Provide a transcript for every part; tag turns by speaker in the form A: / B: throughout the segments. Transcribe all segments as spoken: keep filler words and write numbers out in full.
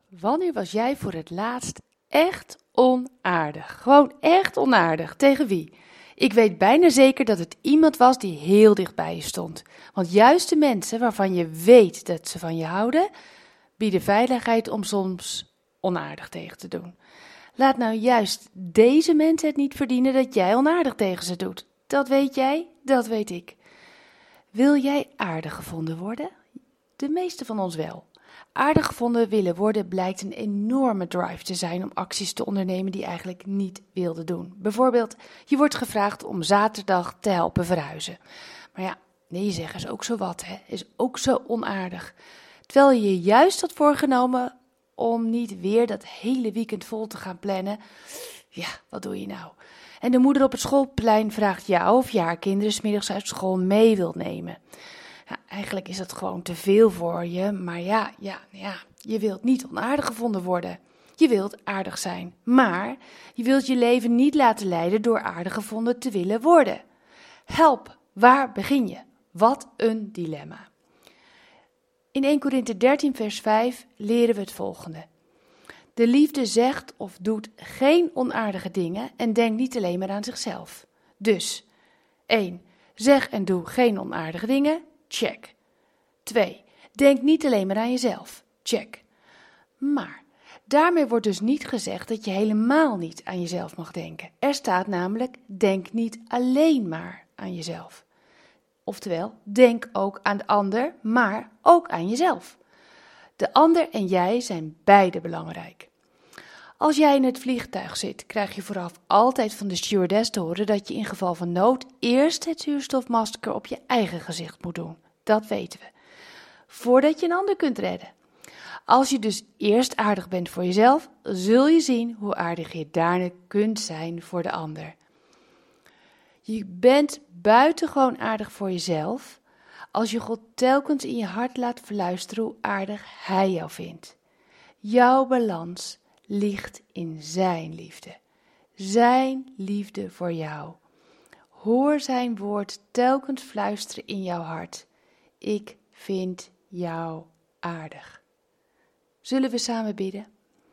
A: Wanneer was jij voor het laatst echt onaardig? Gewoon echt onaardig. Tegen wie? Ik weet bijna zeker dat het iemand was die heel dicht bij je stond. Want juist de mensen waarvan je weet dat ze van je houden, bieden veiligheid om soms onaardig tegen te doen. Laat nou juist deze mensen het niet verdienen dat jij onaardig tegen ze doet. Dat weet jij, dat weet ik. Wil jij aardig gevonden worden? De meeste van ons wel. Aardig gevonden willen worden blijkt een enorme drive te zijn om acties te ondernemen die je eigenlijk niet wilde doen. Bijvoorbeeld, je wordt gevraagd om zaterdag te helpen verhuizen. Maar ja, nee zeggen is ook zo wat, hè? Is ook zo onaardig. Terwijl je je juist had voorgenomen om niet weer dat hele weekend vol te gaan plannen. Ja, wat doe je nou? En de moeder op het schoolplein vraagt jou of je haar kinderen 's middags uit school mee wilt nemen. Ja, eigenlijk is dat gewoon te veel voor je, maar ja, ja, ja, je wilt niet onaardig gevonden worden. Je wilt aardig zijn, maar je wilt je leven niet laten leiden door aardig gevonden te willen worden. Help, waar begin je? Wat een dilemma. In eerste Korinthe dertien vers vijf leren we het volgende. De liefde zegt of doet geen onaardige dingen en denkt niet alleen maar aan zichzelf. Dus, één. Zeg en doe geen onaardige dingen. Check. twee. Denk niet alleen maar aan jezelf. Check. Maar daarmee wordt dus niet gezegd dat je helemaal niet aan jezelf mag denken. Er staat namelijk, denk niet alleen maar aan jezelf. Oftewel, denk ook aan de ander, maar ook aan jezelf. De ander en jij zijn beide belangrijk. Als jij in het vliegtuig zit, krijg je vooraf altijd van de stewardess te horen dat je in geval van nood eerst het zuurstofmasker op je eigen gezicht moet doen. Dat weten we. Voordat je een ander kunt redden. Als je dus eerst aardig bent voor jezelf, zul je zien hoe aardig je daarna kunt zijn voor de ander. Je bent buitengewoon aardig voor jezelf als je God telkens in je hart laat verluisteren hoe aardig Hij jou vindt. Jouw balans ligt in zijn liefde. Zijn liefde voor jou. Hoor zijn woord telkens fluisteren in jouw hart. Ik vind jou aardig. Zullen we samen bidden?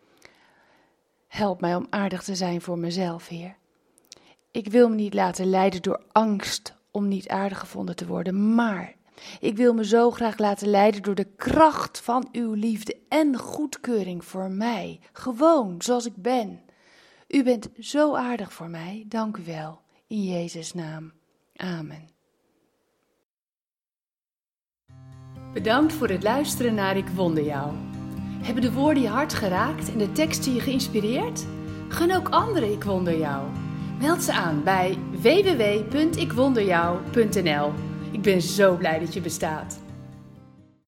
A: Help mij om aardig te zijn voor mezelf, Heer. Ik wil me niet laten leiden door angst om niet aardig gevonden te worden, maar ik wil me zo graag laten leiden door de kracht van uw liefde en goedkeuring voor mij, gewoon zoals ik ben. U bent zo aardig voor mij, dank u wel, in Jezus' naam. Amen. Bedankt voor het luisteren naar Ik Wonder Jou. Hebben de woorden je hart geraakt en de teksten je geïnspireerd? Gun ook anderen Ik Wonder Jou. Meld ze aan bij w w w punt ik wonder jou punt n l. Ik ben zo blij dat je bestaat.